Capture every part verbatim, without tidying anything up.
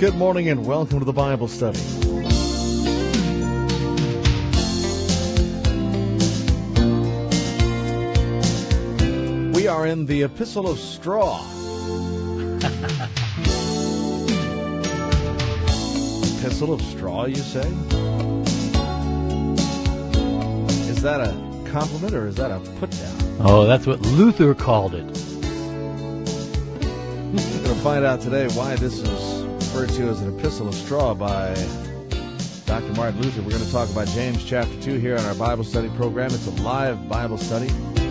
Good morning and welcome to the Bible study. We are in the Epistle of Straw. Epistle of Straw, you say? Is that a compliment or is that a put-down? Oh, that's what Luther called it. We're going to find out today why this is referred to as an Epistle of Straw by Doctor Martin Luther. We're going to talk about James chapter two here on our Bible study program. It's a live Bible study.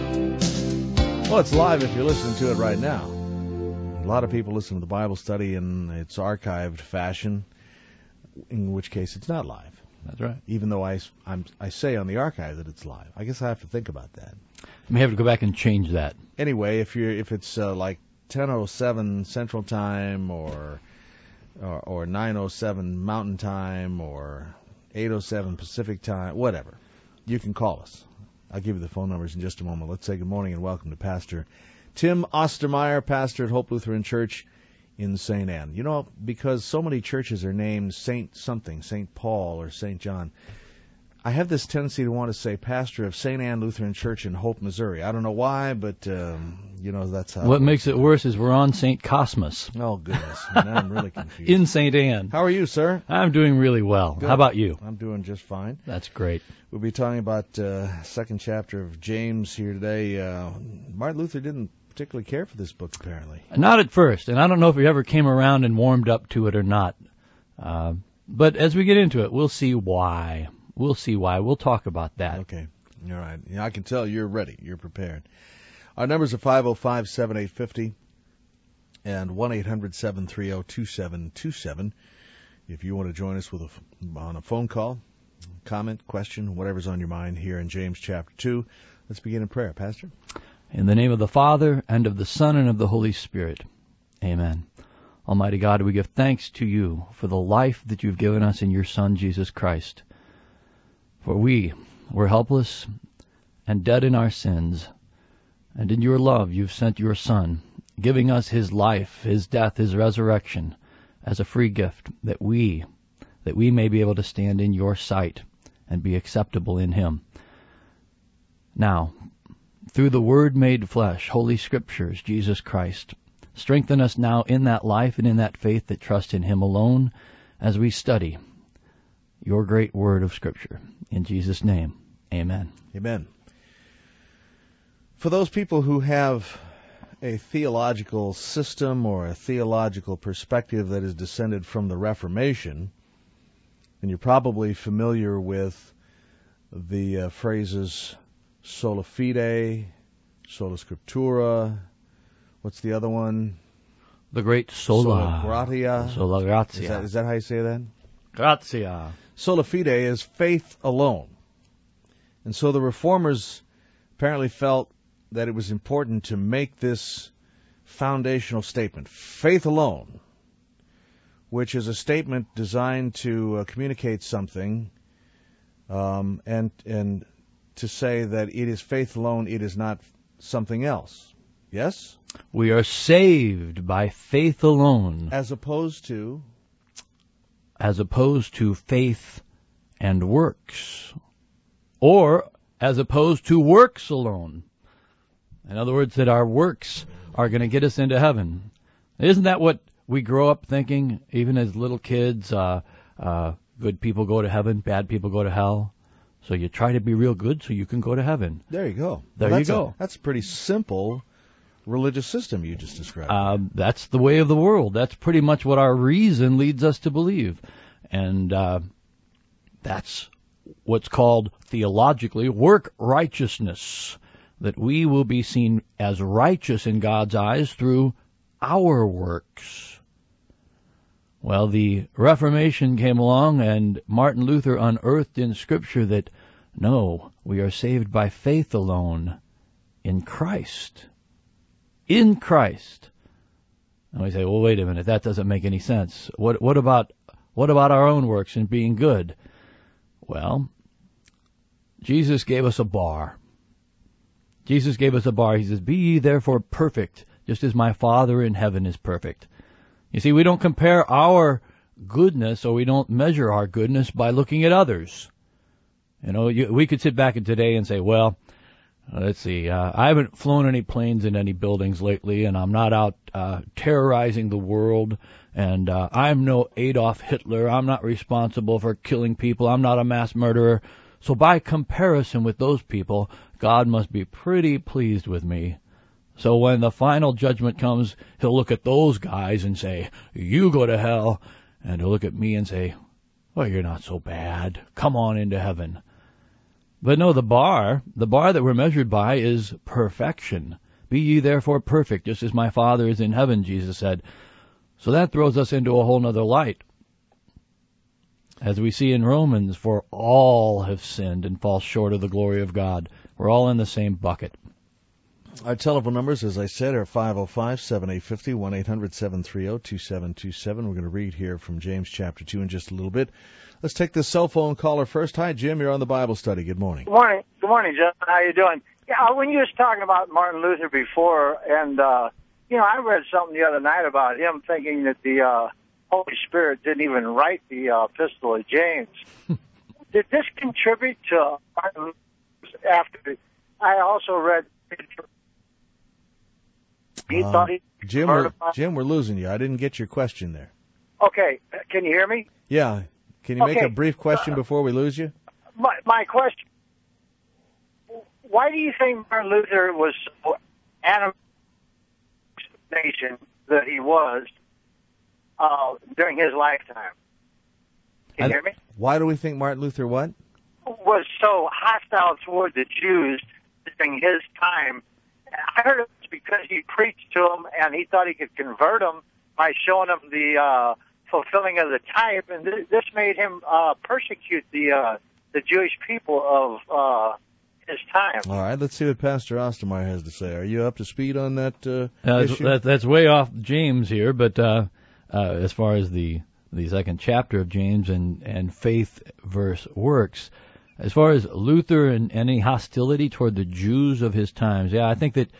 Well, it's live if you're listening to it right now. A lot of people listen to the Bible study in its archived fashion, in which case it's not live. That's right. Even though I, I'm, I say on the archive that it's live. I guess I have to think about that. You may have to go back and change that. Anyway, if you're if it's uh, like ten oh seven Central Time or, or or nine oh seven Mountain Time or eight oh seven Pacific Time, whatever, you can call us. I'll give you the phone numbers in just a moment. Let's say good morning and welcome to Pastor Tim Ostermeyer, pastor at Hope Lutheran Church in Saint Anne. You know, because so many churches are named Saint something, Saint Paul or Saint John, I have this tendency to want to say pastor of Saint Anne Lutheran Church in Hope, Missouri. I don't know why, but, um, you know, that's how... What it makes it worse is we're on Saint Cosmas. Oh, goodness. Now I'm really confused. In Saint Anne. How are you, sir? I'm doing really well. Good. How about you? I'm doing just fine. That's great. We'll be talking about uh second chapter of James here today. Uh, Martin Luther didn't particularly care for this book, apparently. Not at first, and I don't know if he ever came around and warmed up to it or not. Uh, but as we get into it, we'll see why. We'll see why. We'll talk about that. Okay. All right. Yeah, I can tell you're ready. You're prepared. Our numbers are five oh five, seven eight five oh and one eight hundred, seven three zero, two seven two seven. If you want to join us with a, on a phone call, comment, question, whatever's on your mind here in James chapter two. Let's begin in prayer. Pastor? In the name of the Father, and of the Son, and of the Holy Spirit. Amen. Almighty God, we give thanks to you for the life that you've given us in your Son, Jesus Christ. For we were helpless and dead in our sins, and in your love you've sent your Son, giving us his life, his death, his resurrection, as a free gift, that we, that we may be able to stand in your sight and be acceptable in him. Now, through the Word made flesh, Holy Scriptures, Jesus Christ, strengthen us now in that life and in that faith that trust in him alone as we study your great Word of Scripture. In Jesus' name, amen. Amen. For those people who have a theological system or a theological perspective that is descended from the Reformation, and you're probably familiar with the uh, phrases sola fide, sola scriptura, what's the other one? The great sola. Sola gratia. Sola gratia. Is that, is that how you say that? Gratia. Sola fide is faith alone. And so the Reformers apparently felt that it was important to make this foundational statement, faith alone, which is a statement designed to uh, communicate something um, and and to say that it is faith alone, it is not something else. Yes? We are saved by faith alone. As opposed to? As opposed to faith and works. Or as opposed to works alone. In other words, that our works are going to get us into heaven. Isn't that what we grow up thinking, even as little kids? Uh, uh, good people go to heaven, bad people go to hell. So you try to be real good so you can go to heaven. There you go. There well, you go. A, that's a pretty simple religious system you just described. Uh, that's the way of the world. That's pretty much what our reason leads us to believe. And uh, that's what's called theologically work righteousness, that we will be seen as righteous in God's eyes through our works. Well, the Reformation came along, and Martin Luther unearthed in Scripture that, no, we are saved by faith alone, in Christ. In Christ. And we say, well, wait a minute, that doesn't make any sense. What, what about, what about our own works and being good? Well, Jesus gave us a bar. Jesus gave us a bar. He says, be ye therefore perfect, just as my Father in heaven is perfect. You see, we don't compare our goodness, or we don't measure our goodness by looking at others. You know, you, we could sit back in today and say, well, uh, let's see, uh, I haven't flown any planes in any buildings lately, and I'm not out uh, terrorizing the world, and uh, I'm no Adolf Hitler. I'm not responsible for killing people. I'm not a mass murderer. So by comparison with those people, God must be pretty pleased with me. So when the final judgment comes, he'll look at those guys and say, you go to hell. And he'll look at me and say, well, you're not so bad. Come on into heaven. But no, the bar, the bar that we're measured by is perfection. Be ye therefore perfect, just as my Father is in heaven, Jesus said. So that throws us into a whole nother light. As we see in Romans, for all have sinned and fall short of the glory of God. We're all in the same bucket. Our telephone numbers, as I said, are five oh five, seven eight five oh, one eight hundred, seven three zero, two seven two seven. We're going to read here from James chapter two in just a little bit. Let's take this cell phone caller first. Hi, Jim. You're on the Bible study. Good morning. Good morning. Good morning, John. How you doing? Yeah, when you was talking about Martin Luther before, and, uh, you know, I read something the other night about him thinking that the uh, Holy Spirit didn't even write the uh, Epistle of James. Did this contribute to Martin Luther after? I also read... He Uh, thought he Jim, heard we're, about- Jim, we're losing you. I didn't get your question there. Okay, can you hear me? Yeah. Can you make Okay. a brief question before we lose you? My, my question, why do you think Martin Luther was so animated nation that he was uh, during his lifetime? Can you I- hear me? Why do we think Martin Luther what? Was so hostile toward the Jews during his time. I heard it was because he preached to them and he thought he could convert them by showing them the uh, fulfilling of the type, and th- this made him uh, persecute the uh, the Jewish people of uh, his time. All right, let's see what Pastor Ostermeyer has to say. Are you up to speed on that uh, Uh, that's, issue? that, that's way off James here, but uh, uh, as far as the the second chapter of James and, and faith versus works, as far as Luther and any hostility toward the Jews of his times, yeah, I think that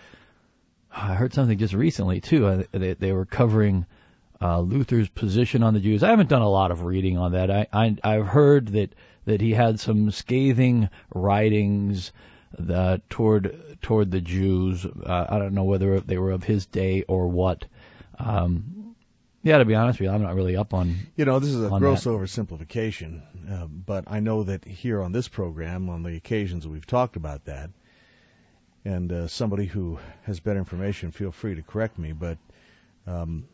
I heard something just recently too. Uh, they, they were covering uh, Luther's position on the Jews. I haven't done a lot of reading on that. I, I I've heard that that he had some scathing writings that toward toward the Jews. Uh, I don't know whether they were of his day or what. Um, yeah, to be honest with you, I'm not really up on. You know, this is a on gross that. oversimplification, uh, but I know that here on this program, on the occasions that we've talked about that, and uh, somebody who has better information, feel free to correct me, but um,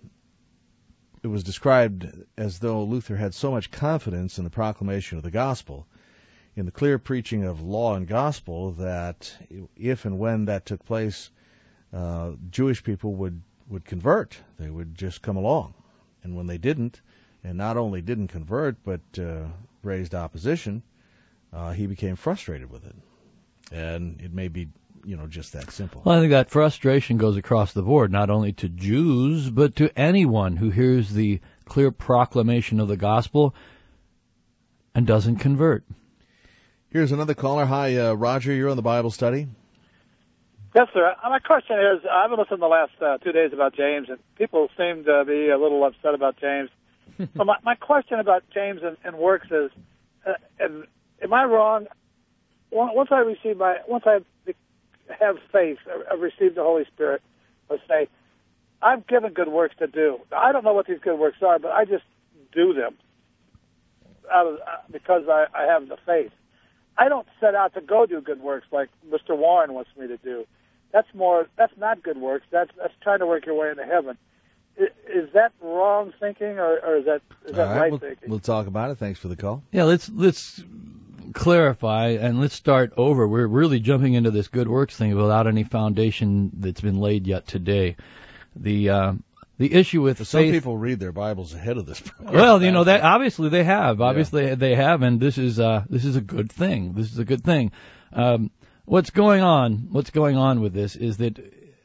it was described as though Luther had so much confidence in the proclamation of the gospel, in the clear preaching of law and gospel, that if and when that took place, uh, Jewish people would, would convert. They would just come along. And when they didn't, and not only didn't convert, but uh, raised opposition, uh, he became frustrated with it. And it may be, you know, just that simple. Well, I think that frustration goes across the board, not only to Jews, but to anyone who hears the clear proclamation of the gospel and doesn't convert. Here's another caller. Hi, uh, Roger, you're on the Bible study. Yes, sir. Uh, My question is, I've been listening the last uh, two days about James, and people seem to be a little upset about James. So my, my question about James and, and works is, uh, am, am I wrong? Once I receive my, once I have faith, I've received the Holy Spirit, let's say, I've given good works to do. I don't know what these good works are, but I just do them out of, uh, because I, I have the faith. I don't set out to go do good works like Mister Warren wants me to do. That's more. That's not good works. That's that's trying to work your way into heaven. Is, is that wrong thinking, or, or is that is that All right, right we'll, thinking? we'll talk about it. Thanks for the call. Yeah, let's let's clarify and let's start over. We're really jumping into this good works thing without any foundation that's been laid yet today. The uh, the issue with Some faith. people read their Bibles ahead of this program. Well, you know that obviously they have. Obviously they have, and this is uh this is a good thing. This is a good thing. Um, what's going on? What's going on with this is that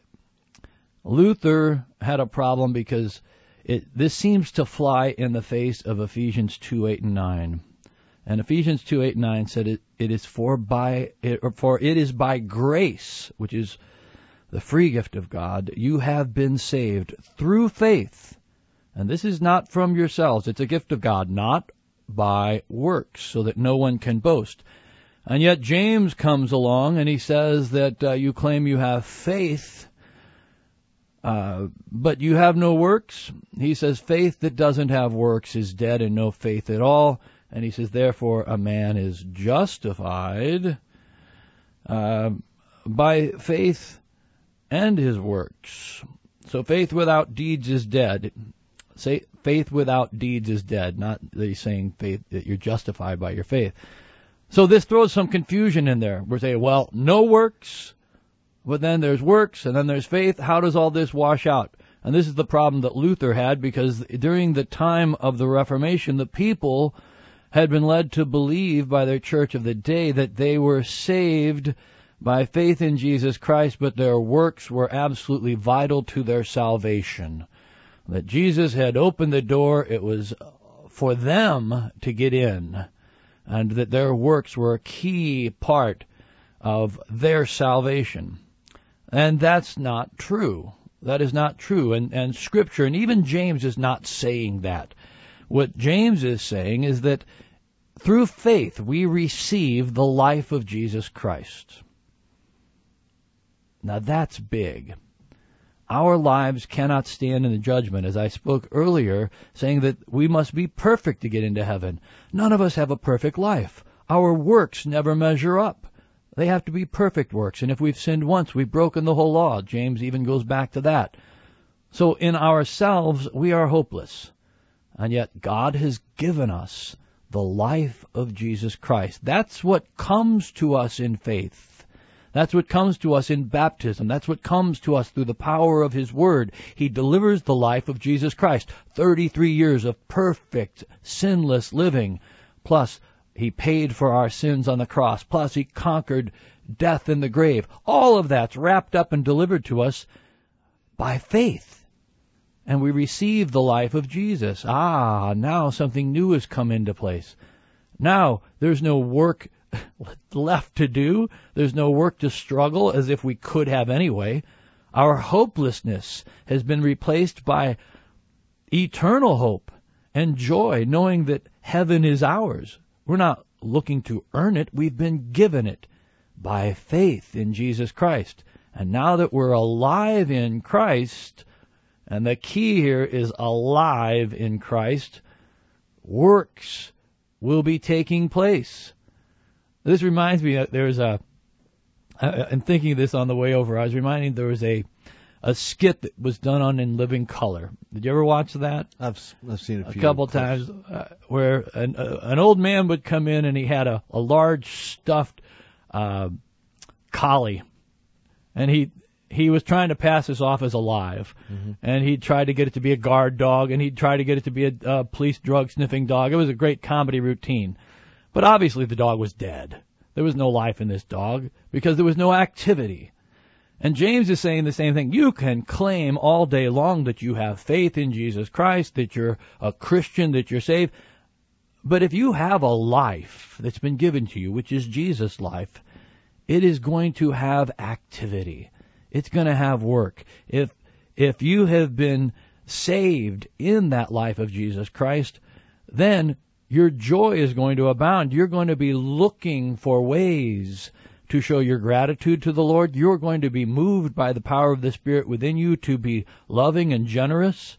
Luther had a problem because it this seems to fly in the face of Ephesians two eight and nine. And Ephesians two eight and nine said it it is for by it, for it is by grace, which is the free gift of God, you have been saved through faith, And this is not from yourselves. It's a gift of God, not by works, so that no one can boast. And yet James comes along and he says that uh, you claim you have faith, uh, but you have no works. He says faith that doesn't have works is dead and no faith at all. And he says, therefore, a man is justified uh, by faith and his works. So faith without deeds is dead. Say faith without deeds is dead, not that he's saying faith that you're justified by your faith. So this throws some confusion in there. We're saying, well, no works, but then there's works, and then there's faith. How does all this wash out? And this is the problem that Luther had, because during the time of the Reformation, the people had been led to believe by their church of the day that they were saved by faith in Jesus Christ, but their works were absolutely vital to their salvation. That Jesus had opened the door, it was for them to get in, and that their works were a key part of their salvation. And that's not true. That is not true. And, and Scripture, and even James is not saying that. What James is saying is that through faith we receive the life of Jesus Christ. Now that's big. Our lives cannot stand in the judgment, as I spoke earlier, saying that we must be perfect to get into heaven. None of us have a perfect life. Our works never measure up. They have to be perfect works, and if we've sinned once, we've broken the whole law. James even goes back to that. So in ourselves, we are hopeless. And yet God has given us the life of Jesus Christ. That's what comes to us in faith. That's what comes to us in baptism. That's what comes to us through the power of His Word. He delivers the life of Jesus Christ. thirty-three years of perfect, sinless living. Plus, He paid for our sins on the cross. Plus, He conquered death in the grave. All of that's wrapped up and delivered to us by faith. And we receive the life of Jesus. Ah, now something new has come into place. Now, there's no work left to do. There's no work to struggle as if we could have anyway. Our hopelessness has been replaced by eternal hope and joy, knowing that heaven is ours. We're not looking to earn it. We've been given it by faith in Jesus Christ. And now that we're alive in Christ, and the key here is alive in Christ, works will be taking place. This reminds me that there's a, I'm thinking of this on the way over, I was reminded there was a a skit that was done on In Living Color. Did you ever watch that? I've I've seen a few. A couple times, uh, where an uh, an old man would come in and he had a, a large stuffed uh, collie, and he he was trying to pass this off as alive, mm-hmm. and he tried to get it to be a guard dog, and he'd try to get it to be a uh, police drug sniffing dog. It was a great comedy routine. But obviously the dog was dead. There was no life in this dog because there was no activity. And James is saying the same thing. You can claim all day long that you have faith in Jesus Christ, that you're a Christian, that you're saved. But if you have a life that's been given to you, which is Jesus' life, it is going to have activity. It's going to have work. If if you have been saved in that life of Jesus Christ, then your joy is going to abound. You're going to be looking for ways to show your gratitude to the Lord. You're going to be moved by the power of the Spirit within you to be loving and generous.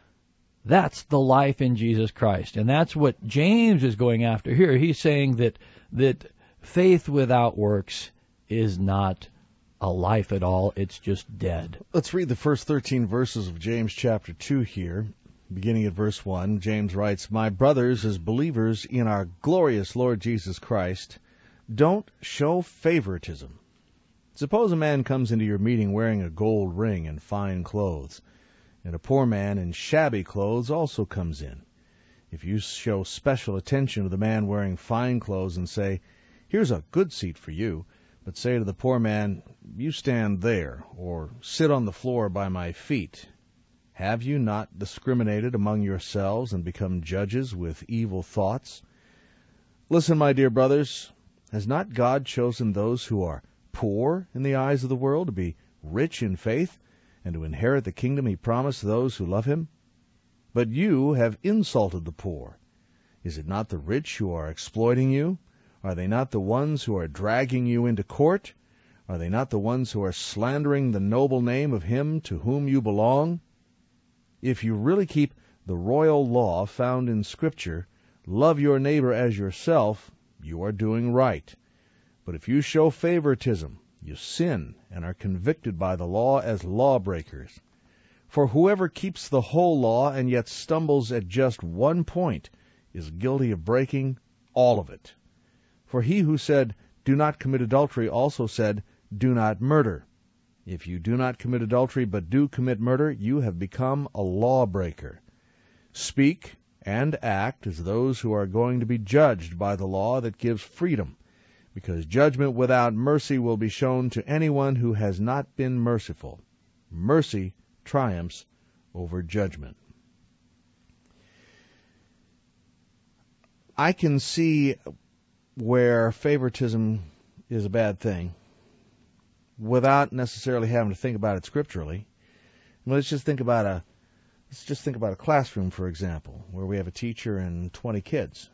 That's the life in Jesus Christ. And that's what James is going after here. He's saying that that faith without works is not a life at all. It's just dead. Let's read the first thirteen verses of James chapter two here. Beginning at verse one, James writes, "My brothers, as believers in our glorious Lord Jesus Christ, don't show favoritism. Suppose a man comes into your meeting wearing a gold ring and fine clothes, and a poor man in shabby clothes also comes in. If you show special attention to the man wearing fine clothes and say, 'Here's a good seat for you,' but say to the poor man, 'You stand there,' or 'Sit on the floor by my feet,' have you not discriminated among yourselves and become judges with evil thoughts? Listen, my dear brothers, has not God chosen those who are poor in the eyes of the world to be rich in faith and to inherit the kingdom He promised those who love Him? but you have insulted the poor. Is it not the rich who are exploiting you? Are they not the ones who are dragging you into court? Are they not the ones who are slandering the noble name of him to whom you belong? If you really keep the royal law found in Scripture, love your neighbor as yourself, you are doing right. But if you show favoritism, you sin and are convicted by the law as lawbreakers. For whoever keeps the whole law and yet stumbles at just one point is guilty of breaking all of it. For he who said, "Do not commit adultery," also said, "Do not murder." If you do not commit adultery but do commit murder, you have become a lawbreaker. Speak and act as those who are going to be judged by the law that gives freedom, because judgment without mercy will be shown to anyone who has not been merciful. Mercy triumphs over judgment. I can see where favoritism is a bad thing without necessarily having to think about it scripturally. Let's just think about a let's just think about a classroom, for example, where we have a teacher and twenty kids.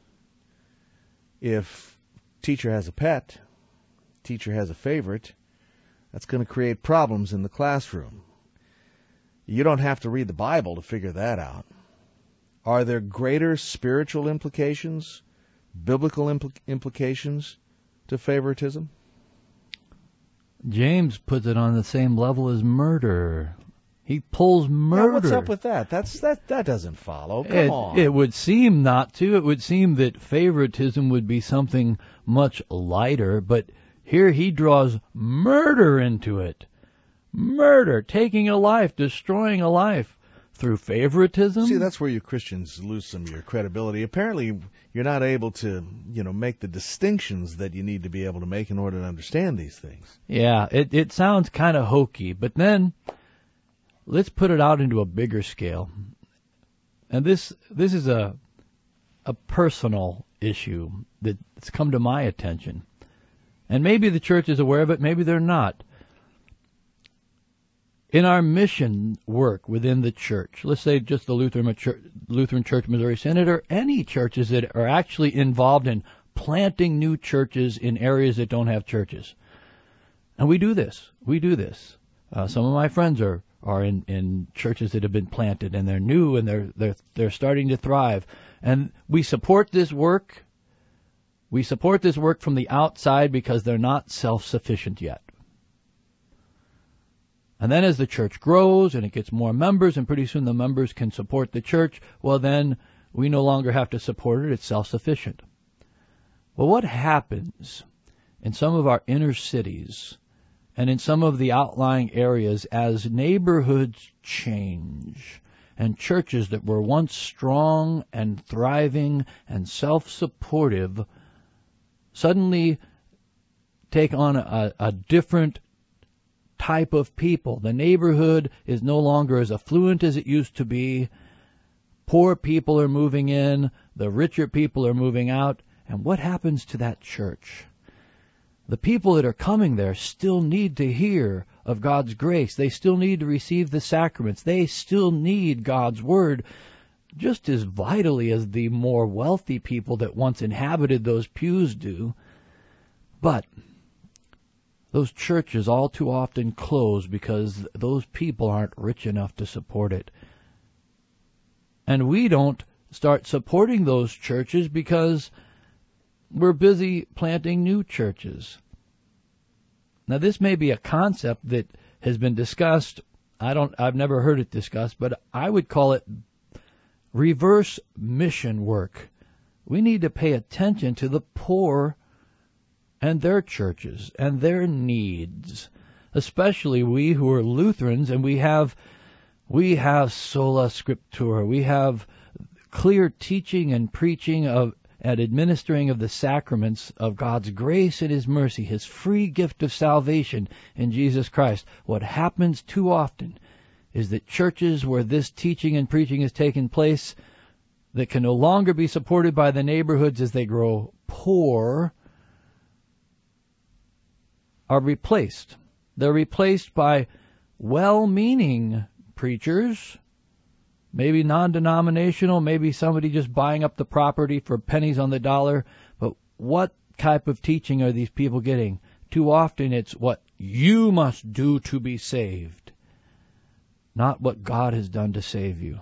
If teacher has a pet, teacher has a favorite, that's going to create problems in the classroom. You don't have to read the Bible to figure that out. Are there greater spiritual implications, biblical impl- implications to favoritism? James puts it on the same level as murder. He pulls murder. Now, what's up with that? That's that. That doesn't follow. Come it, on. It would seem not to. It would seem that favoritism would be something much lighter, but here he draws murder into it. Murder, taking a life, destroying a life through favoritism. See, that's where you Christians lose some of your credibility. Apparently, you're not able to, you know, make the distinctions that you need to be able to make in order to understand these things. Yeah, it, it sounds kind of hokey, but then let's put it out into a bigger scale. And this this is a a personal issue that's come to my attention. And maybe the church is aware of it, maybe they're not. In our mission work within the church, let's say just the Lutheran Church, Lutheran Church Missouri Synod, or any churches that are actually involved in planting new churches in areas that don't have churches. And we do this. We do this. Uh, some of my friends are, are in, in churches that have been planted, and they're new, and they're, they're, they're starting to thrive. And we support this work. We support this work from the outside because they're not self-sufficient yet. And then as the church grows and it gets more members, and pretty soon the members can support the church, well then we no longer have to support it. It's self-sufficient. Well, what happens in some of our inner cities and in some of the outlying areas as neighborhoods change and churches that were once strong and thriving and self-supportive suddenly take on a, a different type of people? The neighborhood is no longer as affluent as it used to be. Poor people are moving in. The richer people are moving out. And what happens to that church? The people that are coming there still need to hear of God's grace. They still need to receive the sacraments. They still need God's word just as vitally as the more wealthy people that once inhabited those pews do. But those churches all too often close because those people aren't rich enough to support it. And we don't start supporting those churches because we're busy planting new churches. Now, this may be a concept that has been discussed. I don't, I've never heard it discussed, but I would call it reverse mission work. We need to pay attention to the poor and their churches and their needs, especially we who are Lutherans, and we have we have sola scriptura. We have clear teaching and preaching of and administering of the sacraments of God's grace and His mercy, His free gift of salvation in Jesus Christ. What happens too often is that churches where this teaching and preaching is taking place that can no longer be supported by the neighborhoods as they grow poor are replaced. They're replaced by well-meaning preachers maybe non-denominational, maybe somebody just buying up the property for pennies on the dollar. But what type of teaching are these people getting? Too often it's what you must do to be saved, not what God has done to save you.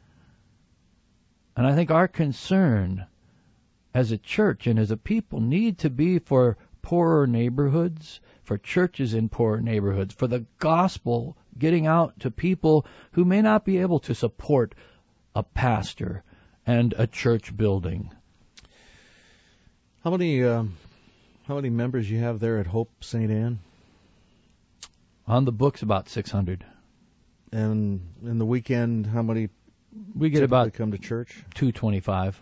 And I think our concern as a church and as a people need to be for poorer neighborhoods, for churches in poorer neighborhoods, for the gospel getting out to people who may not be able to support a pastor and a church building. How many uh, how many members you have there at Hope Saint Anne? On the books, about six hundred. And in the weekend, how many we get about come to church? two twenty-five.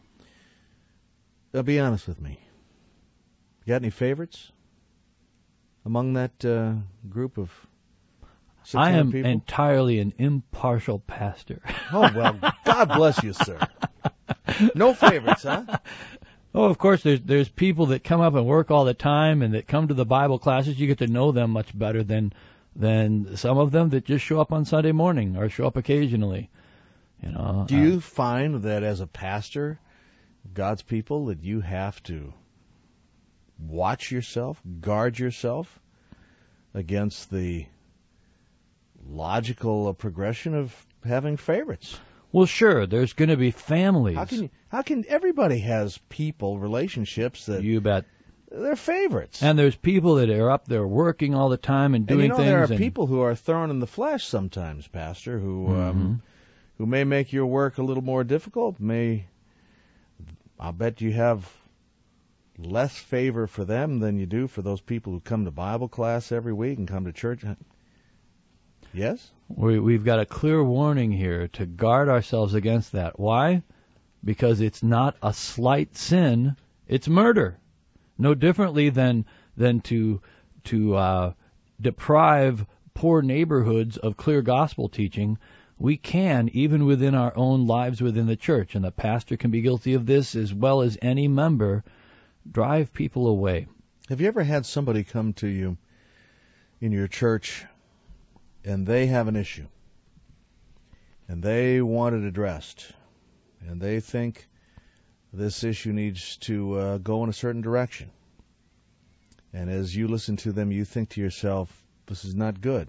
Uh, be honest with me. You got any favorites among that uh, group of six hundred I am people? entirely an impartial pastor. Oh, well, God bless you, sir. No favorites, huh? Oh, of course, there's there's people that come up and work all the time and that come to the Bible classes. You get to know them much better than than some of them that just show up on Sunday morning or show up occasionally. You know. Do uh, you find that as a pastor, God's people, that you have to watch yourself, guard yourself against the logical uh, progression of having favorites? Well, sure, there's going to be families. How can you, how can everybody has people, relationships that You bet. they're favorites? And there's people that are up there working all the time and doing and you know, things. there are and people who are thorn in the flesh sometimes, Pastor, who Mhm. um, who may make your work a little more difficult. May I'll bet you have less favor for them than you do for those people who come to Bible class every week and come to church. Yes? We, we've got a clear warning here to guard ourselves against that. Why? Because it's not a slight sin; it's murder. No differently than than to to uh, deprive poor neighborhoods of clear gospel teaching. We can, even within our own lives within the church, and the pastor can be guilty of this as well as any member, drive people away. Have you ever had somebody come to you in your church and they have an issue and they want it addressed and they think this issue needs to uh, go in a certain direction, and as you listen to them you think to yourself, this is not good,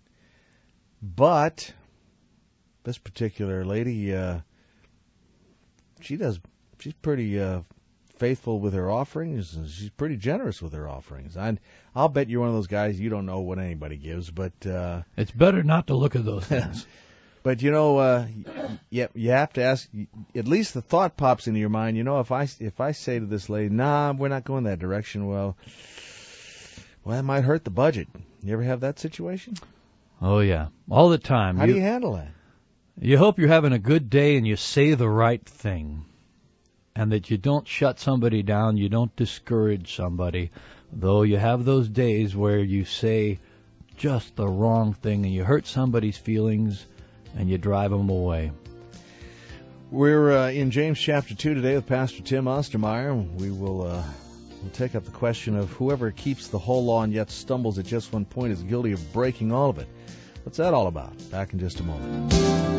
but this particular lady, uh, she does, she's pretty uh, faithful with her offerings, and she's pretty generous with her offerings. I, I'll bet you're one of those guys, you don't know what anybody gives, but uh, It's better not to look at those things. but you know, uh, you, you have to ask. At least the thought pops into your mind. You know, if I if I say to this lady, "Nah, we're not going that direction," well, well, that might hurt the budget. You ever have that situation? Oh, yeah. All the time. How do you handle that? You hope you're having a good day and you say the right thing, and that you don't shut somebody down, you don't discourage somebody, though you have those days where you say just the wrong thing and you hurt somebody's feelings and you drive them away. We're uh, in James chapter two today with Pastor Tim Ostermeyer. We will uh, we'll take up the question of whoever keeps the whole law and yet stumbles at just one point is guilty of breaking all of it. What's that all about? Back in just a moment.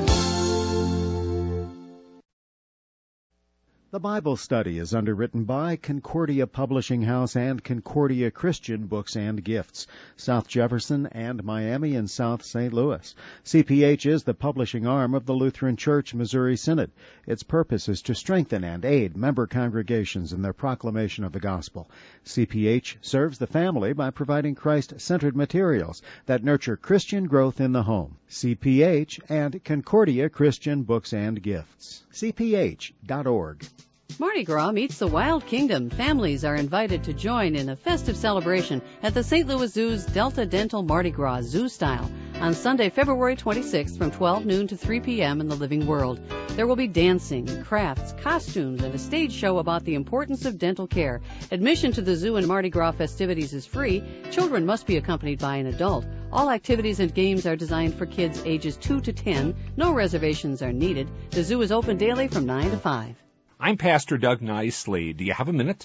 The Bible Study is underwritten by Concordia Publishing House and Concordia Christian Books and Gifts, South Jefferson and Miami and South Saint Louis. C P H is the publishing arm of the Lutheran Church Missouri Synod. Its purpose is to strengthen and aid member congregations in their proclamation of the gospel. C P H serves the family by providing Christ-centered materials that nurture Christian growth in the home. C P H and Concordia Christian Books and Gifts. C P H dot org. Mardi Gras meets the Wild Kingdom. Families are invited to join in a festive celebration at the Saint Louis Zoo's Delta Dental Mardi Gras Zoo Style on Sunday, February twenty-sixth from twelve noon to three p.m. in the Living World. There will be dancing, crafts, costumes, and a stage show about the importance of dental care. Admission to the zoo and Mardi Gras festivities is free. Children must be accompanied by an adult. All activities and games are designed for kids ages two to ten. No reservations are needed. The zoo is open daily from nine to five. I'm Pastor Doug Nicely. Do you have a minute?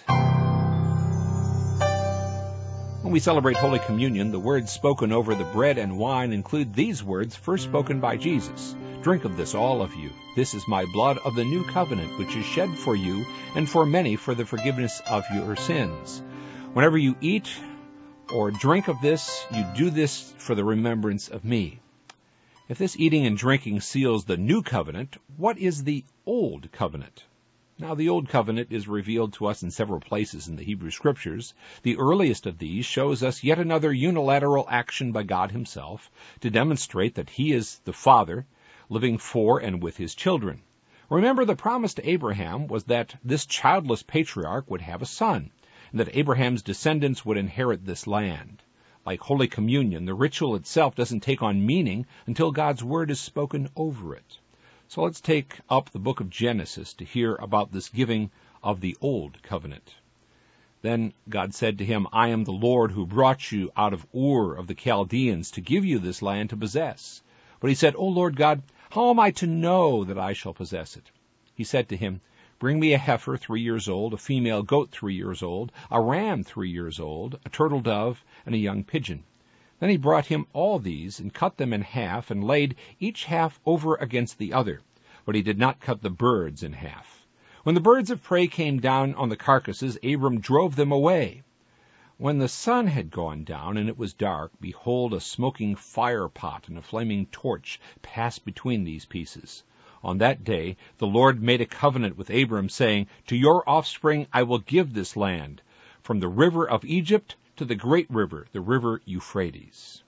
When we celebrate Holy Communion, the words spoken over the bread and wine include these words first spoken by Jesus. Drink of this, all of you. This is my blood of the new covenant, which is shed for you and for many for the forgiveness of your sins. Whenever you eat or drink of this, you do this for the remembrance of me. If this eating and drinking seals the new covenant, what is the old covenant? Now, the Old Covenant is revealed to us in several places in the Hebrew Scriptures. The earliest of these shows us yet another unilateral action by God himself to demonstrate that he is the Father, living for and with his children. Remember, the promise to Abraham was that this childless patriarch would have a son, and that Abraham's descendants would inherit this land. Like Holy Communion, the ritual itself doesn't take on meaning until God's word is spoken over it. So let's take up the book of Genesis to hear about this giving of the old covenant. Then God said to him, I am the Lord who brought you out of Ur of the Chaldeans to give you this land to possess. But he said, O Lord God, how am I to know that I shall possess it? He said to him, Bring me a heifer three years old, a female goat three years old, a ram three years old, a turtle dove, and a young pigeon. Then he brought him all these, and cut them in half, and laid each half over against the other. But he did not cut the birds in half. When the birds of prey came down on the carcasses, Abram drove them away. When the sun had gone down, and it was dark, behold, a smoking fire pot and a flaming torch passed between these pieces. On that day the Lord made a covenant with Abram, saying, To your offspring I will give this land, from the river of Egypt to the great river, the river Euphrates.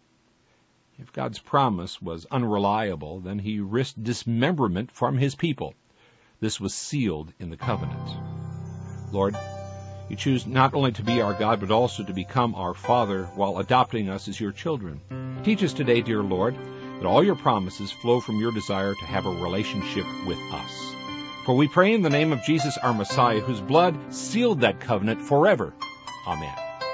If God's promise was unreliable, then he risked dismemberment from his people. This was sealed in the covenant. Lord, you choose not only to be our God, but also to become our Father while adopting us as your children. Teach us today, dear Lord, that all your promises flow from your desire to have a relationship with us. For we pray in the name of Jesus, our Messiah, whose blood sealed that covenant forever. Amen.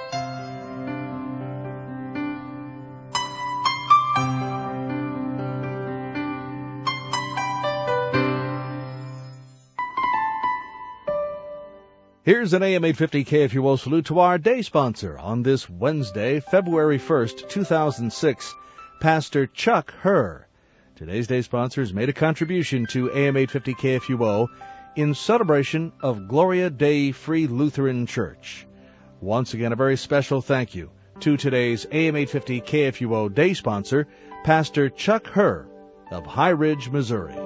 Here's an A M eight fifty K F U O salute to our day sponsor on this Wednesday, February first, two thousand six, Pastor Chuck Herr. Today's day sponsor has made a contribution to A M eight fifty K F U O in celebration of Gloria Dei Free Lutheran Church. Once again, a very special thank you to today's A M eight fifty K F U O day sponsor, Pastor Chuck Herr of High Ridge, Missouri.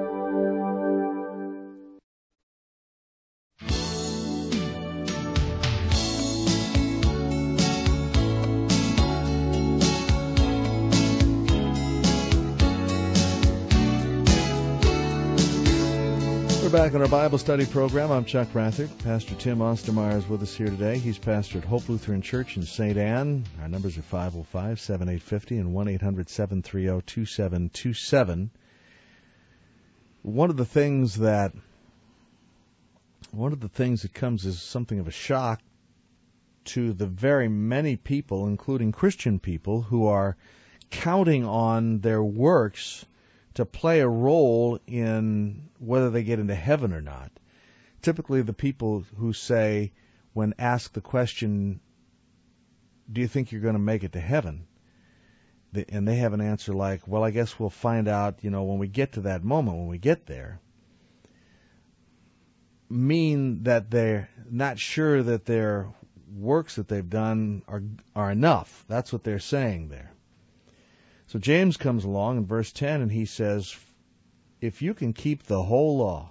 Back in our Bible study program, I'm Chuck Rathert. Pastor Tim Ostermeyer is with us here today. He's pastor at Hope Lutheran Church in Saint Anne. Our numbers are five oh five, seven eight five oh and one eight hundred, seven three oh, two seven two seven. One of the things that one of the things that comes as something of a shock to the very many people, including Christian people, who are counting on their works to play a role in whether they get into heaven or not. Typically the people who say, when asked the question, do you think you're going to make it to heaven? And they have an answer like, well, I guess we'll find out, you know, when we get to that moment, when we get there, mean that they're not sure that their works that they've done are are enough. That's what they're saying there. So James comes along in verse ten and he says, if you can keep the whole law,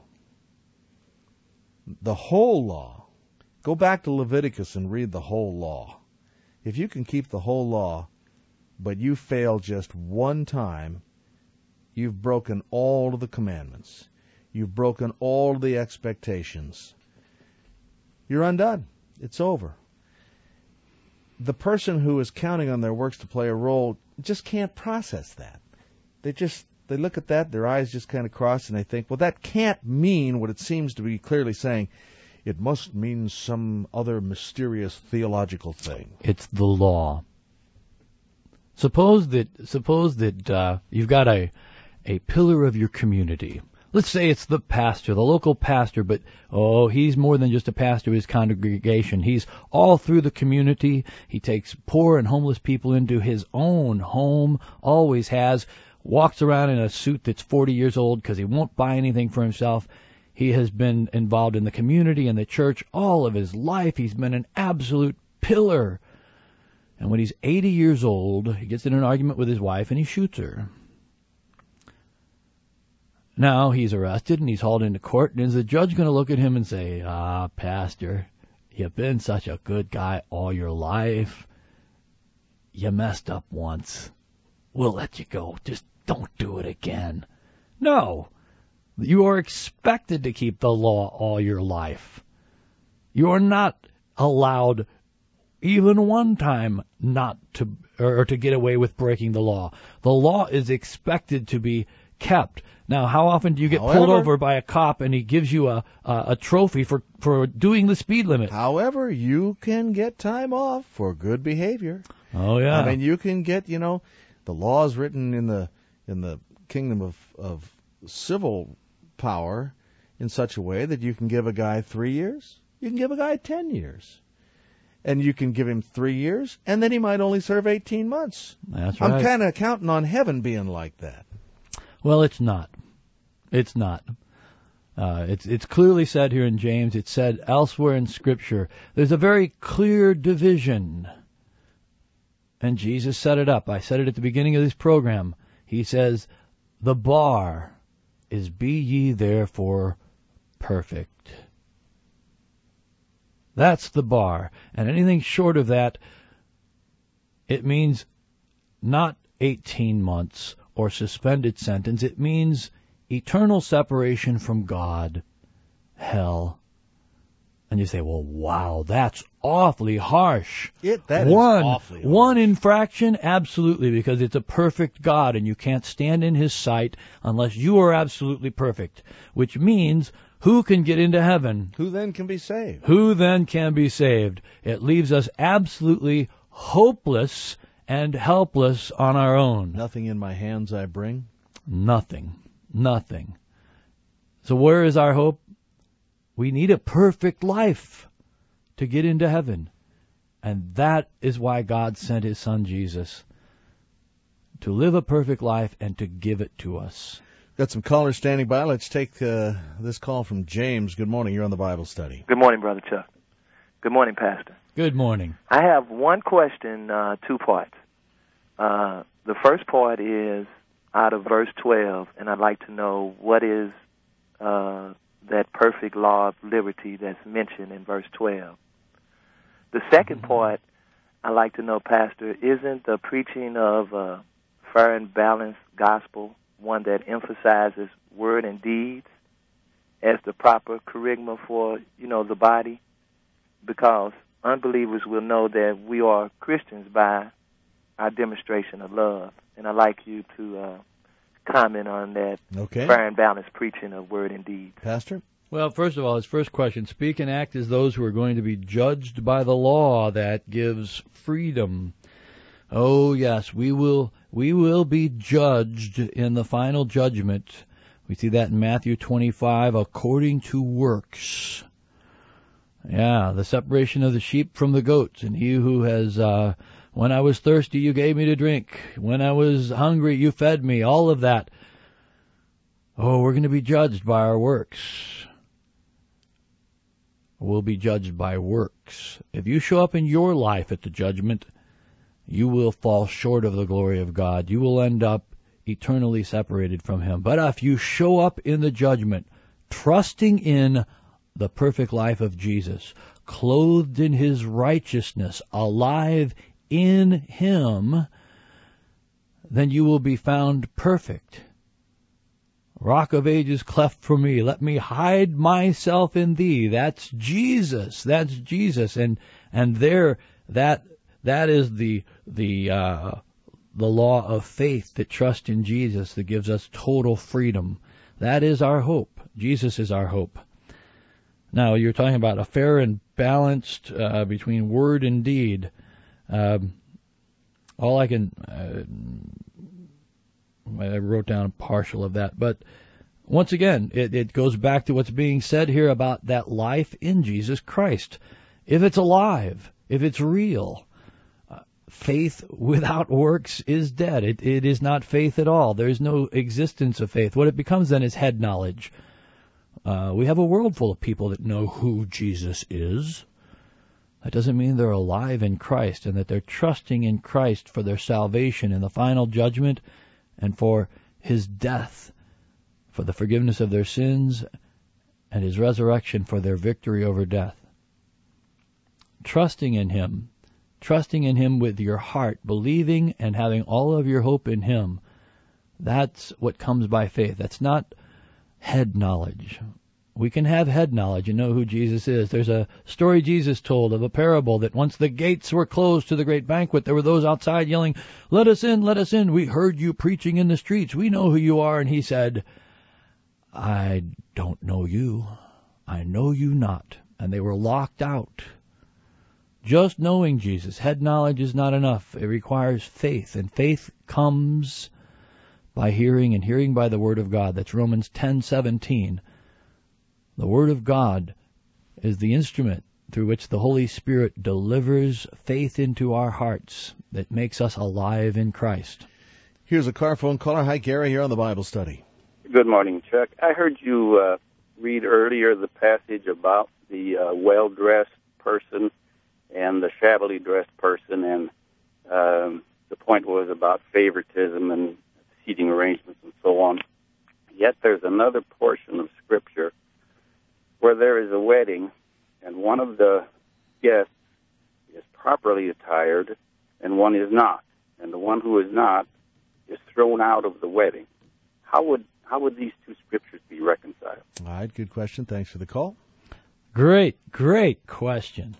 the whole law, go back to Leviticus and read the whole law. If you can keep the whole law, but you fail just one time, you've broken all of the commandments. You've broken all of the expectations. You're undone. It's over. The person who is counting on their works to play a role just can't process that. They just, they look at that, their eyes just kind of cross, and they think, well, that can't mean what it seems to be clearly saying. It must mean some other mysterious theological thing. It's the law. Suppose that suppose that uh, you've got a a pillar of your community. Let's say it's the pastor, the local pastor, but, oh, he's more than just a pastor of his congregation. He's all through the community. He takes poor and homeless people into his own home, always has. walks around in a suit that's forty years old because he won't buy anything for himself. He has been involved in the community and the church all of his life. He's been an absolute pillar. And when he's eighty years old, he gets in an argument with his wife and he shoots her. Now he's arrested and he's hauled into court, and is the judge going to look at him and say, ah, Pastor, you've been such a good guy all your life. You messed up once. We'll let you go. Just don't do it again. No. You are expected to keep the law all your life. You are not allowed even one time not to, or to get away with breaking the law. The law is expected to be kept. Now, how often do you get However, pulled over by a cop and he gives you a, a, a trophy for, for doing the speed limit? However, you can get time off for good behavior. Oh, yeah. I mean, you can get, you know, the law is written in the in the kingdom of, of civil power in such a way that you can give a guy three years, you can give a guy ten years. And you can give him three years, and then he might only serve eighteen months. That's right. I'm kind of counting on heaven being like that. Well, it's not. It's not. Uh, it's it's clearly said here in James. It's said elsewhere in Scripture. There's a very clear division. And Jesus set it up. I said it at the beginning of this program. He says, the bar is be ye therefore perfect. That's the bar. And anything short of that, it means not eighteen months or suspended sentence. It means eternal separation from God, hell. And you say, well, wow, that's awfully harsh. It, that one, is awfully harsh. One infraction? Absolutely, because it's a perfect God, and you can't stand in His sight unless you are absolutely perfect, which means who can get into heaven? Who then can be saved? Who then can be saved? It leaves us absolutely hopeless and helpless on our own. Nothing in my hands I bring. Nothing. Nothing. So where is our hope? We need a perfect life to get into heaven. And that is why God sent His Son Jesus, to live a perfect life and to give it to us. Got some callers standing by. Let's take uh, this call from James. Good morning. You're on the Bible study. Good morning, Brother Chuck. Good morning, Pastor. Good morning. I have one question, uh, two parts. Uh, the first part is out of verse twelve, and I'd like to know what is uh, that perfect law of liberty that's mentioned in verse twelve. The second Mm-hmm. part, I'd like to know, Pastor, isn't the preaching of uh, fair and balanced gospel one that emphasizes word and deeds as the proper charisma for, you know, the body? Because unbelievers will know that we are Christians by our demonstration of love. And I'd like you to uh, comment on that Okay. fair and balanced preaching of word and deed. Pastor? Well, first of all, his first question, speak and act as those who are going to be judged by the law that gives freedom. Oh, yes, we will we will be judged in the final judgment. We see that in Matthew twenty-five, according to works. Yeah, the separation of the sheep from the goats, and he who has, uh, when I was thirsty, you gave me to drink. When I was hungry, you fed me. All of that. Oh, we're going to be judged by our works. We'll be judged by works. If you show up in your life at the judgment, you will fall short of the glory of God. You will end up eternally separated from Him. But if you show up in the judgment, trusting in the perfect life of Jesus, clothed in His righteousness, alive in Him, then you will be found perfect. Rock of ages cleft for me. Let me hide myself in thee. That's Jesus. That's Jesus. And and there that that is the the uh, the law of faith that trusts in Jesus that gives us total freedom. That is our hope. Jesus is our hope. Now you're talking about a fair and balanced uh, between word and deed. Um, all I can. Uh, I wrote down partial of that, but once again, it, it goes back to what's being said here about that life in Jesus Christ. If it's alive, if it's real, uh, faith without works is dead. It, it is not faith at all. There's no existence of faith. What it becomes then is head knowledge. Uh, we have a world full of people that know who Jesus is. That doesn't mean they're alive in Christ and that they're trusting in Christ for their salvation in the final judgment and for his death, for the forgiveness of their sins, and his resurrection for their victory over death. Trusting in him, trusting in him with your heart, believing and having all of your hope in him, that's what comes by faith. That's not head knowledge. We can have head knowledge and know who Jesus is. There's a story Jesus told of a parable that once the gates were closed to the great banquet, there were those outside yelling, "Let us in, let us in. We heard you preaching in the streets. We know who you are." And he said, "I don't know you. I know you not." And they were locked out. Just knowing Jesus, head knowledge is not enough. It requires faith, and faith comes by hearing, and hearing by the Word of God. That's Romans ten seventeen. The Word of God is the instrument through which the Holy Spirit delivers faith into our hearts that makes us alive in Christ. Here's a car phone caller. Hi, Gary, here on the Bible Study. Good morning, Chuck. I heard you uh, read earlier the passage about the uh, well-dressed person and the shabbily dressed person, and um, the point was about favoritism and seating arrangements and so on. Yet there's another portion of Scripture where there is a wedding, and one of the guests is properly attired, and one is not. And the one who is not is thrown out of the wedding. How would how would these two scriptures be reconciled? All right, good question. Thanks for the call. Great, great question.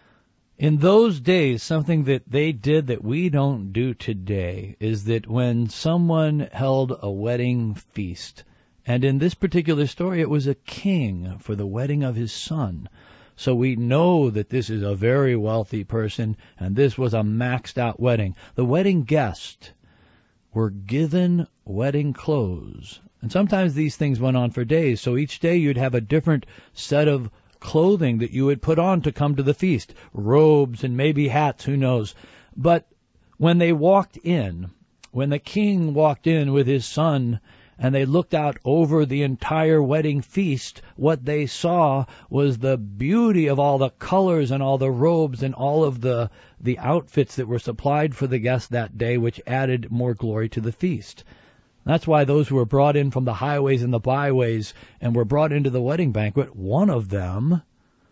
In those days, something that they did that we don't do today is that when someone held a wedding feast, and in this particular story it was a king for the wedding of his son, so we know that this is a very wealthy person, and this was a maxed out wedding. The wedding guests were given wedding clothes, and sometimes these things went on for days, so each day you'd have a different set of clothing that you would put on to come to the feast, robes and maybe hats, who knows. But when they walked in, when the king walked in with his son, and they looked out over the entire wedding feast, what they saw was the beauty of all the colors and all the robes and all of the the outfits that were supplied for the guests that day, which added more glory to the feast. That's why those who were brought in from the highways and the byways and were brought into the wedding banquet, one of them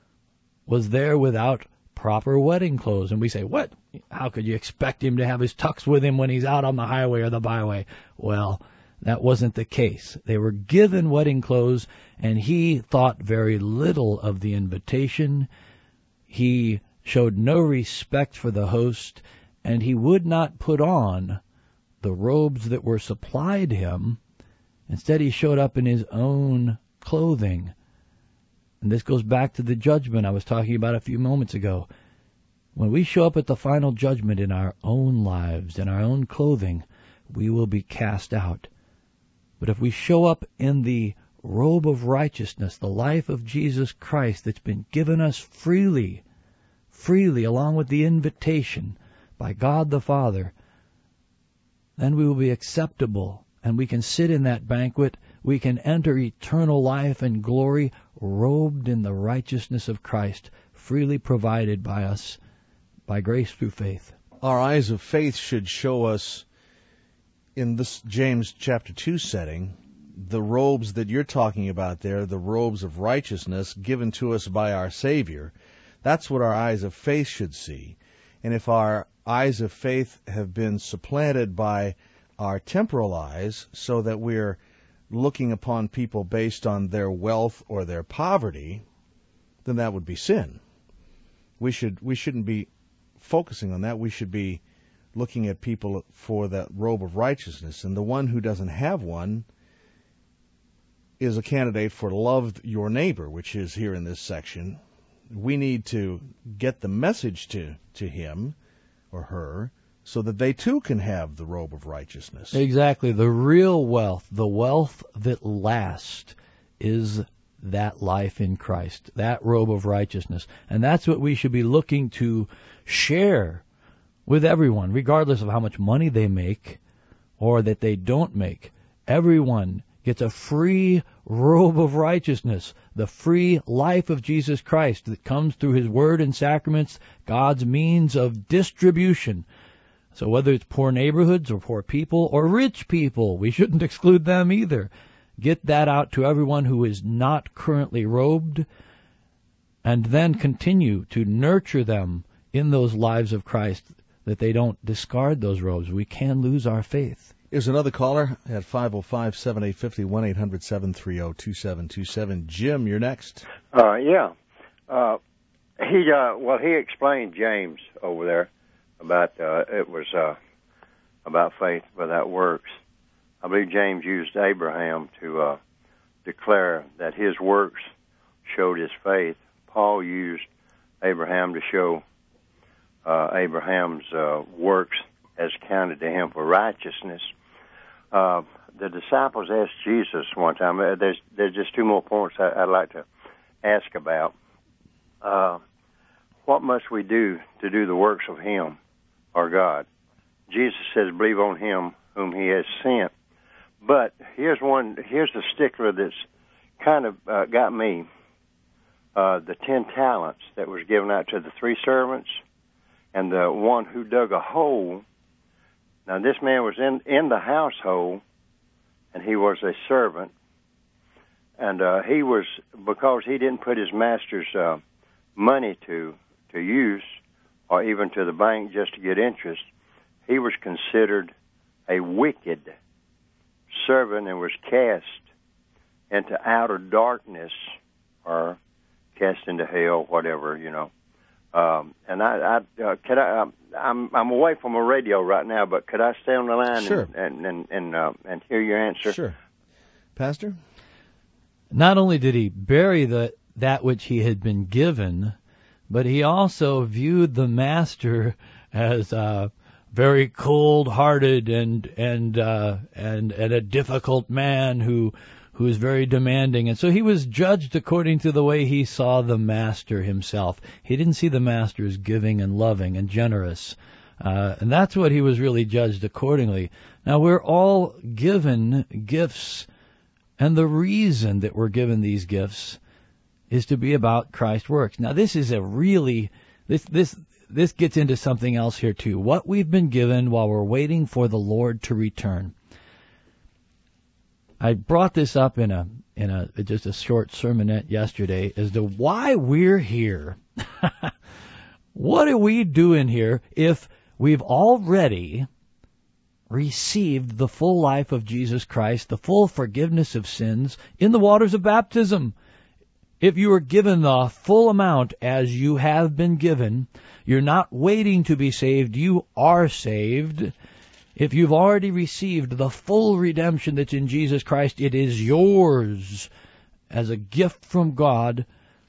was there without proper wedding clothes. And we say, what? How could you expect him to have his tux with him when he's out on the highway or the byway? Well, that wasn't the case. They were given wedding clothes, and he thought very little of the invitation. He showed no respect for the host, and he would not put on the robes that were supplied him. Instead, he showed up in his own clothing. And this goes back to the judgment I was talking about a few moments ago. When we show up at the final judgment in our own lives, in our own clothing, we will be cast out. But if we show up in the robe of righteousness, the life of Jesus Christ that's been given us freely, freely along with the invitation by God the Father, then we will be acceptable, and we can sit in that banquet. We can enter eternal life and glory robed in the righteousness of Christ, freely provided by us by grace through faith. Our eyes of faith should show us, in this James chapter two setting, the robes that you're talking about there, the robes of righteousness given to us by our Savior. That's what our eyes of faith should see. And if our eyes of faith have been supplanted by our temporal eyes, so that we're looking upon people based on their wealth or their poverty, then that would be sin. We should we shouldn't be focusing on that. We should be looking at people for that robe of righteousness. And the one who doesn't have one is a candidate for love your neighbor, which is here in this section. We need to get the message to, to him or her so that they too can have the robe of righteousness. Exactly. The real wealth, the wealth that lasts, is that life in Christ, that robe of righteousness. And that's what we should be looking to share with everyone, regardless of how much money they make or that they don't make. Everyone gets a free robe of righteousness, the free life of Jesus Christ that comes through his word and sacraments, God's means of distribution. So whether it's poor neighborhoods or poor people or rich people, we shouldn't exclude them either. Get that out to everyone who is not currently robed, and then continue to nurture them in those lives of Christ, that they don't discard those robes. We can lose our faith. Here's another caller at five oh five, seven eight five oh, one eight hundred, seven three oh, two seven two seven. Jim, you're next. Uh, yeah. Uh, he, uh, well, he explained James over there about, uh, it was, uh, about faith without works. I believe James used Abraham to, uh, declare that his works showed his faith. Paul used Abraham to show, uh, Abraham's, uh, works as counted to him for righteousness. Uh, the disciples asked Jesus one time, uh, there's, there's just two more points I, I'd like to ask about. Uh, what must we do to do the works of him, our God? Jesus says, believe on him whom he has sent. But here's one, here's the stickler that's kind of uh, got me. Uh, the ten talents that was given out to the three servants and the one who dug a hole. Now, this man was in, in the household, and he was a servant. And uh, he was, because he didn't put his master's uh, money to, to use, or even to the bank just to get interest, he was considered a wicked servant and was cast into outer darkness, or cast into hell, whatever, you know. Um, and I, I uh, could I, um, I'm, I'm away from a radio right now, but could I stay on the line sure. and and and and, uh, and hear your answer? Sure, Pastor. Not only did he bury the that which he had been given, but he also viewed the master as uh, very cold-hearted and and uh, and and a difficult man who. who was very demanding. And so he was judged according to the way he saw the master himself. He didn't see the master as giving and loving and generous. Uh, and that's what he was really judged accordingly. Now, we're all given gifts, and the reason that we're given these gifts is to be about Christ's works. Now, this is a really, this, this, this gets into something else here too. What we've been given while we're waiting for the Lord to return. I brought this up in a in a just a short sermonette yesterday as to why we're here. What are we doing here if we've already received the full life of Jesus Christ, the full forgiveness of sins in the waters of baptism? If you are given the full amount as you have been given, you're not waiting to be saved, you are saved. If you've already received the full redemption that's in Jesus Christ, it is yours as a gift from God.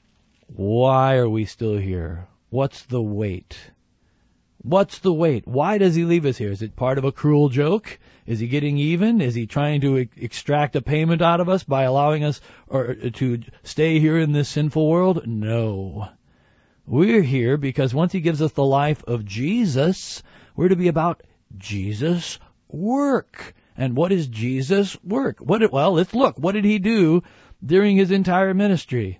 Why are we still here? What's the wait? What's the wait? Why does he leave us here? Is it part of a cruel joke? Is he getting even? Is he trying to e- extract a payment out of us by allowing us or to stay here in this sinful world? No. We're here because once he gives us the life of Jesus, we're to be about Jesus' work. And what is Jesus' work? What did, well, let's look. What did he do during his entire ministry?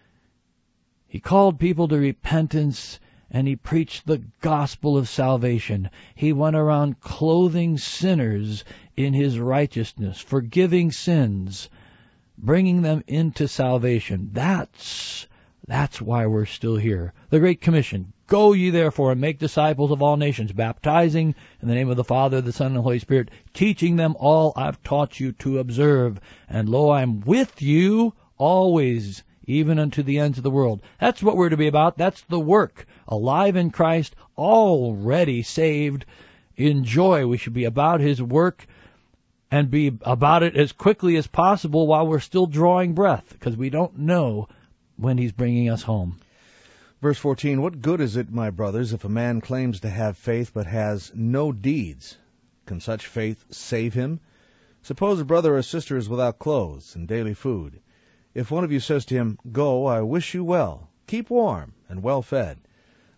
He called people to repentance, and he preached the gospel of salvation. He went around clothing sinners in his righteousness, forgiving sins, bringing them into salvation. That's That's why we're still here. The Great Commission. Go ye therefore and make disciples of all nations, baptizing in the name of the Father, the Son, and the Holy Spirit, teaching them all I've taught you to observe. And lo, I'm with you always, even unto the ends of the world. That's what we're to be about. That's the work. Alive in Christ, already saved. In joy, we should be about his work and be about it as quickly as possible while we're still drawing breath, because we don't know when he's bringing us home. Verse fourteen, what good is it, my brothers, if a man claims to have faith but has no deeds? Can such faith save him? Suppose a brother or sister is without clothes and daily food. If one of you says to him, Go, I wish you well, keep warm and well fed,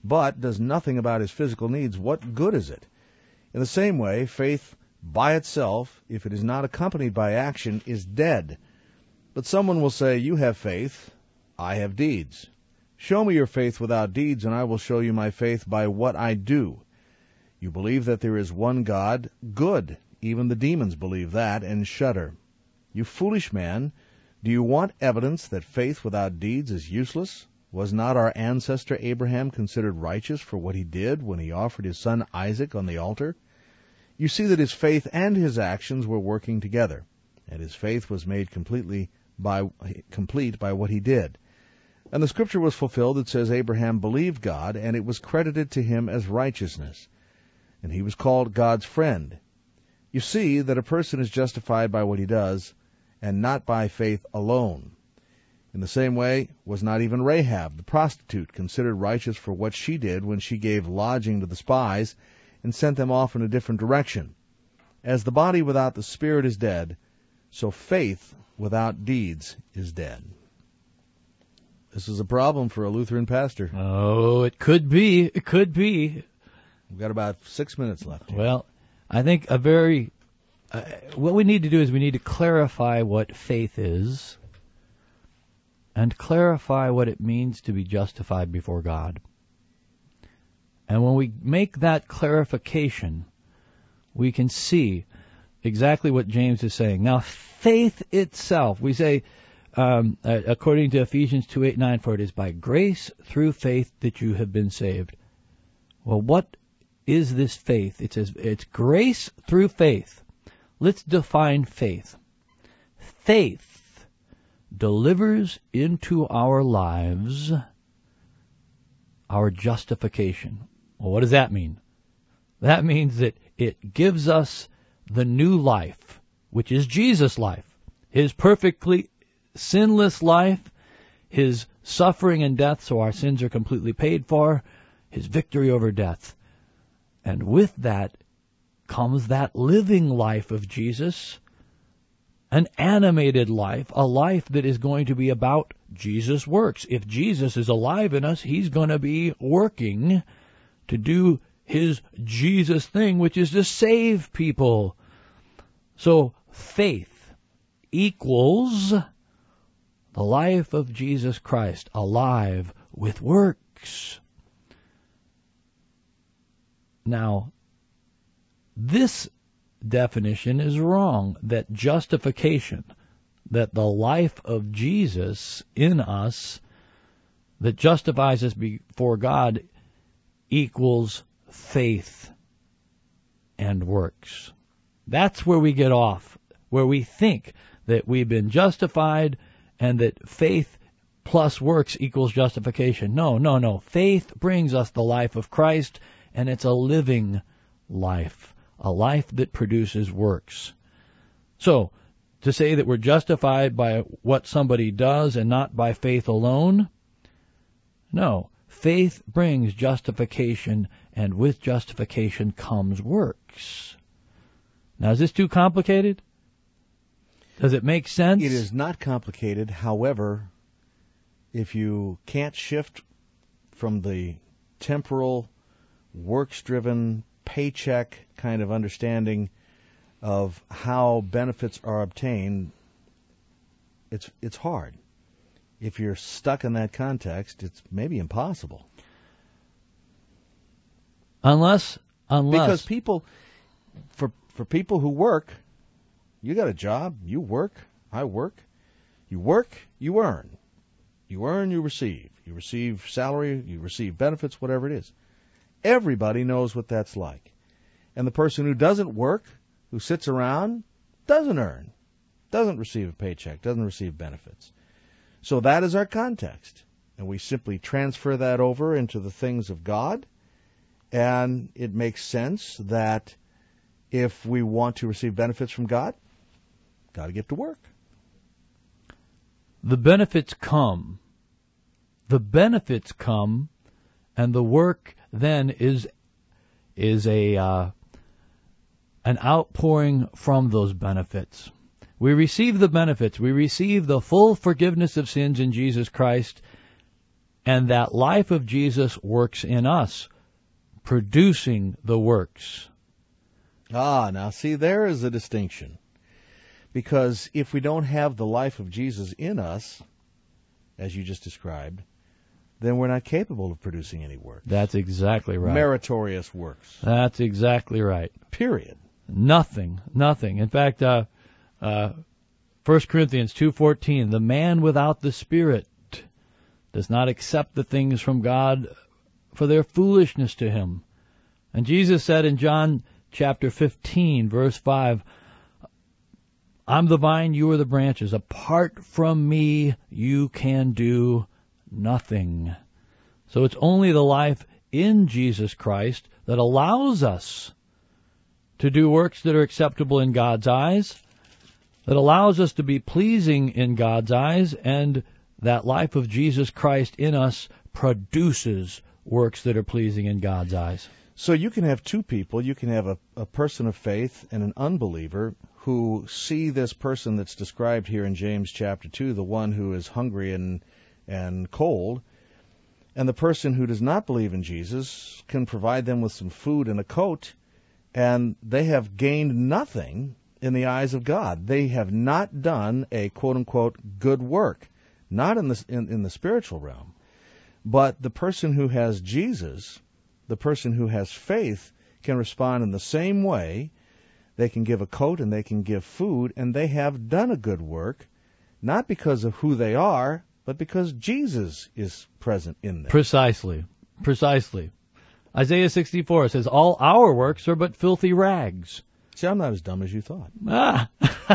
but does nothing about his physical needs, what good is it? In the same way, faith by itself, if it is not accompanied by action, is dead. But someone will say, you have faith, I have deeds. Show me your faith without deeds, and I will show you my faith by what I do. You believe that there is one God? Good. Even the demons believe that and shudder. You foolish man, do you want evidence that faith without deeds is useless? Was not our ancestor Abraham considered righteous for what he did when he offered his son Isaac on the altar? You see that his faith and his actions were working together, and his faith was made completely by, complete by what he did. And the scripture was fulfilled that says Abraham believed God, and it was credited to him as righteousness. And he was called God's friend. You see that a person is justified by what he does, and not by faith alone. In the same way, was not even Rahab, the prostitute, considered righteous for what she did when she gave lodging to the spies and sent them off in a different direction? As the body without the spirit is dead, so faith without deeds is dead. This is a problem for a Lutheran pastor. Oh, it could be. It could be. We've got about six minutes left here. Well, I think a very... Uh, what we need to do is we need to clarify what faith is and clarify what it means to be justified before God. And when we make that clarification, we can see exactly what James is saying. Now, faith itself, we say, um, uh, according to Ephesians two, eight, nine, for it is by grace through faith that you have been saved. Well, what is this faith? It says it's grace through faith. Let's define faith. Faith delivers into our lives our justification. Well, what does that mean? That means that it gives us the new life, which is Jesus' life. His perfectly sinless life, His suffering and death so our sins are completely paid for, His victory over death. And with that comes that living life of Jesus, an animated life, a life that is going to be about Jesus' works. If Jesus is alive in us, He's going to be working to do His Jesus thing, which is to save people. So faith equals the life of Jesus Christ, alive with works. Now, this definition is wrong, that justification, that the life of Jesus in us that justifies us before God equals faith and works. That's where we get off, where we think that we've been justified and that faith plus works equals justification. No, no, no. Faith brings us the life of Christ, and it's a living life, a life that produces works. So, to say that we're justified by what somebody does and not by faith alone, no. Faith brings justification, and with justification comes works. Now, is this too complicated? Does it make sense? It is not complicated. However, if you can't shift from the temporal, works-driven, paycheck kind of understanding of how benefits are obtained, it's it's hard. If you're stuck in that context, it's maybe impossible. Unless, unless because people, for for people who work, you got a job, you work, I work, you work, you earn, you earn, you receive, you receive salary, you receive benefits, whatever it is. Everybody knows what that's like, and the person who doesn't work, who sits around, doesn't earn, doesn't receive a paycheck, doesn't receive benefits. So that is our context, and we simply transfer that over into the things of God, and it makes sense that if we want to receive benefits from God, got to get to work. The benefits come. The benefits come, and the work then is is a uh, an outpouring from those benefits. We receive the benefits. We receive the full forgiveness of sins in Jesus Christ, and that life of Jesus works in us, producing the works. Ah, now see, there is a distinction. Because if we don't have the life of Jesus in us, as you just described, then we're not capable of producing any work. That's exactly right. Meritorious works. That's exactly right. Period. Nothing, nothing. In fact, uh, uh, First Corinthians two fourteen, the man without the Spirit does not accept the things from God, for their foolishness to him. And Jesus said in John chapter fifteen, verse five, I'm the vine, you are the branches. Apart from me, you can do nothing. So it's only the life in Jesus Christ that allows us to do works that are acceptable in God's eyes, that allows us to be pleasing in God's eyes, and that life of Jesus Christ in us produces works that are pleasing in God's eyes. So you can have two people. You can have a, a person of faith and an unbeliever who see this person that's described here in James chapter two, the one who is hungry and and cold, and the person who does not believe in Jesus can provide them with some food and a coat, and they have gained nothing in the eyes of God. They have not done a quote-unquote good work, not in the, in, in the spiritual realm. But the person who has Jesus, the person who has faith, can respond in the same way. They can give a coat and they can give food, and they have done a good work, not because of who they are, but because Jesus is present in them. Precisely. Precisely. Isaiah sixty-four says, all our works are but filthy rags. See, I'm not as dumb as you thought. Ah.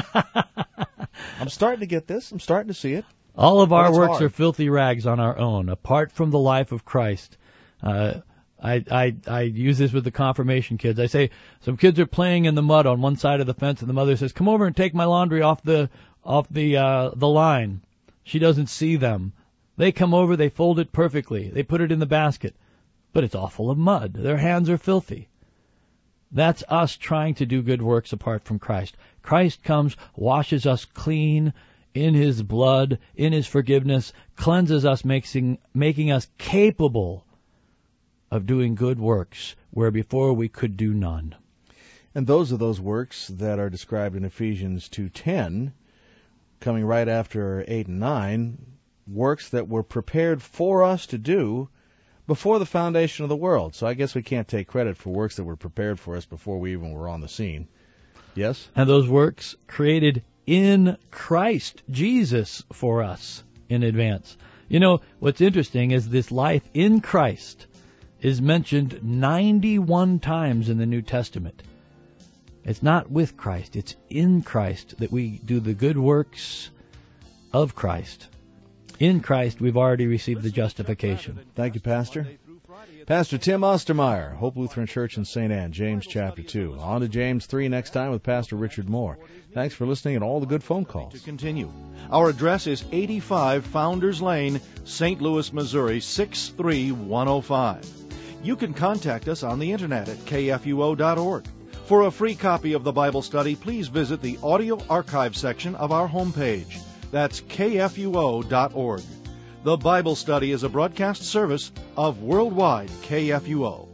I'm starting to get this. I'm starting to see it. All of our Well, works hard. are filthy rags on our own, apart from the life of Christ. Uh, I, I, I use this with the confirmation kids. I say, some kids are playing in the mud on one side of the fence, and the mother says, come over and take my laundry off the, off the, uh, the line. She doesn't see them. They come over, they fold it perfectly. They put it in the basket. But it's all full of mud. Their hands are filthy. That's us trying to do good works apart from Christ. Christ comes, washes us clean in His blood, in His forgiveness, cleanses us, making, making us capable of doing good works where before we could do none. And those are those works that are described in Ephesians two ten, coming right after eight and nine, works that were prepared for us to do before the foundation of the world. So I guess we can't take credit for works that were prepared for us before we even were on the scene. Yes? And those works created in Christ Jesus for us in advance. You know, what's interesting is this life in Christ is mentioned ninety-one times in the New Testament. It's not with Christ, it's in Christ that we do the good works of Christ. In Christ, we've already received the justification. Thank you, Pastor. Pastor Tim Ostermeyer, Hope Lutheran Church in Saint Anne, James chapter two. On to James three next time with Pastor Richard Moore. Thanks for listening and all the good phone calls. To continue. Our address is eighty-five Founders Lane, Saint Louis, Missouri, six three one oh five. You can contact us on the internet at K F U O dot org. For a free copy of the Bible study, please visit the audio archive section of our homepage. That's K F U O dot org. The Bible study is a broadcast service of Worldwide K F U O.